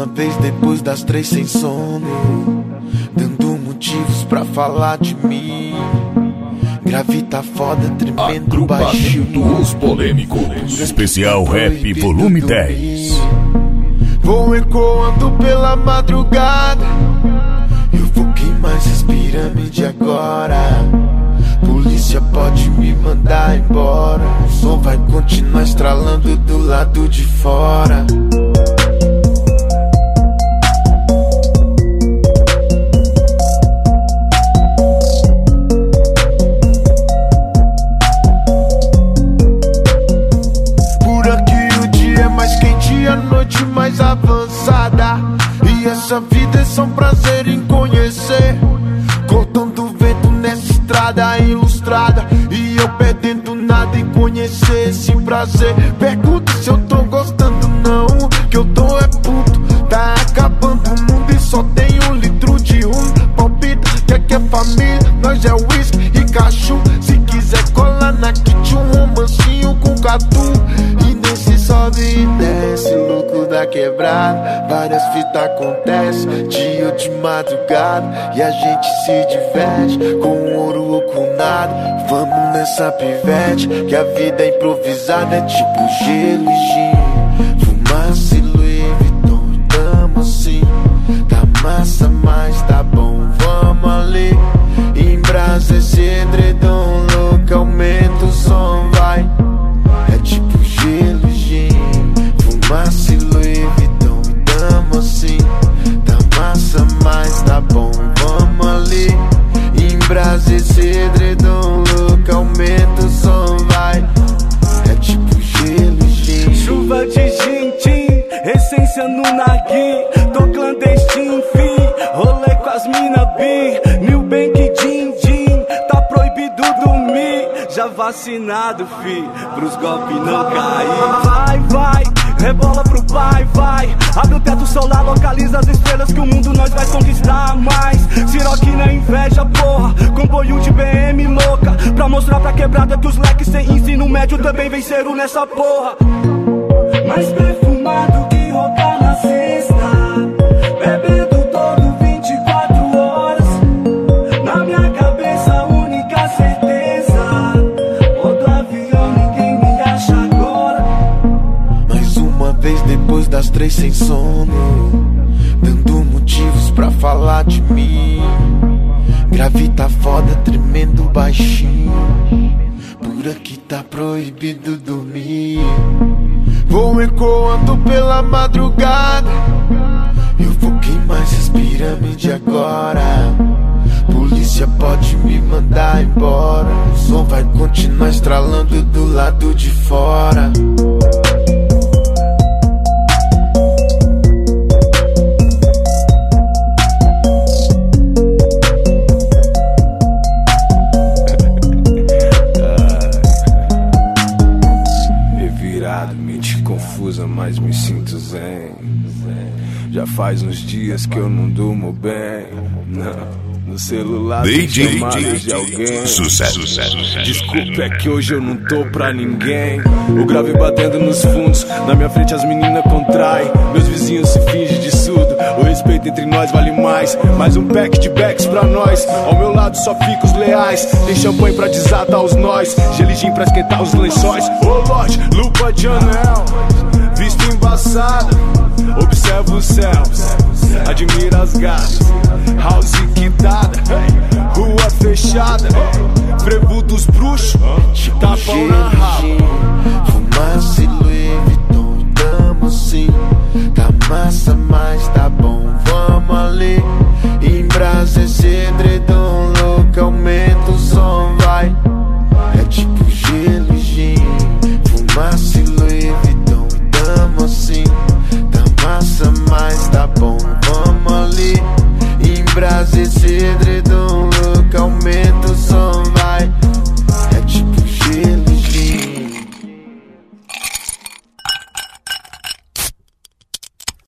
uma vez depois das 3 sem sono, dando motivos pra falar de mim. Grave tá foda, tremendo baixinho. Os polêmicos. Especial Rap Volume 10. Vou ecoando pela madrugada. Eu vou queimar essas pirâmides agora. Polícia pode me mandar embora. O som vai continuar estralando do lado de fora. Por aqui o dia é mais quente e a noite mais avançada. E essa vida é só um prazer em conhecer. Cortando vento nessa estrada ilustrada, e eu perdendo nada em conhecer esse prazer. Pergunto se eu tô gostando não, que eu tô é puto. Tá acabando o mundo e só tem 1 litro de rum. Palpita que aqui é família, nós é whisky e cachu. Se quiser colar na kit, um romancinho com catu. E nesse sobe e desce, louco da quebrada, várias fitas acontecem, dia ou de madrugada. E a gente se diverte com ouro ou com nada. Vamos nessa pivete, que a vida é improvisada. É tipo gelo e gin, fumaça e Louis Vuitton. Tamo assim, tá massa, mas tá bom, vamos ali. Embrasa esse edredom louco, aumenta o som, vai. É tipo gelo e gin, fumaça e Louis Vuitton. Tamo assim, tá massa, mas tá bom, vamos ali. Embrasa esse edredom louco, aumenta o som, vai. É tipo gelo e gin. Chuva de gin-tim, essência no narguim. Tô clandestino, fi, rolê com as mina bi. New Bank din-din, tá proibido dormir. Já vacinado, fi, pros golpes não cair. Vai, vai, rebola pro pai, vai. Abre o teto solar, localiza as estrelas que o mundo nós vai conquistar mais. Siroque na inveja, porra, comboio de BM louca, pra mostrar pra quebrada que os leques sem ensino médio também venceram nessa porra. Mais perfumado que rocar na cesta, bebendo todo 24 horas. Na minha cabeça a única certeza, modo avião, ninguém me acha agora. Mais uma vez depois das 3 sem sono, dando motivos pra falar de mim. Grave tá foda, tremendo baixinho. Por aqui tá proibido dormir. Vou ecoando pela madrugada. Eu vou queimar essas pirâmides agora. Polícia pode me mandar embora. O som vai continuar estralando do lado de fora. Mente confusa, mas me sinto zen. Já faz uns dias que eu não durmo bem. Não. No celular tem chamadas de alguém. Sucesso. Desculpa, é que hoje eu não tô pra ninguém. O grave batendo nos fundos, na minha frente as meninas contraem. Meus vizinhos se fingem de surdo. O respeito entre nós vale mais. Mais um pack de backs pra nós. Ao meu lado só fica os leais. Tem champanhe pra desatar os nós, geligim pra esquentar os lençóis. Oh Lorde, lupa de anel, visto embaçado. Observa os céus, admira as gatas. House quitada, rua fechada. Frevo dos bruxos, tapão na raba.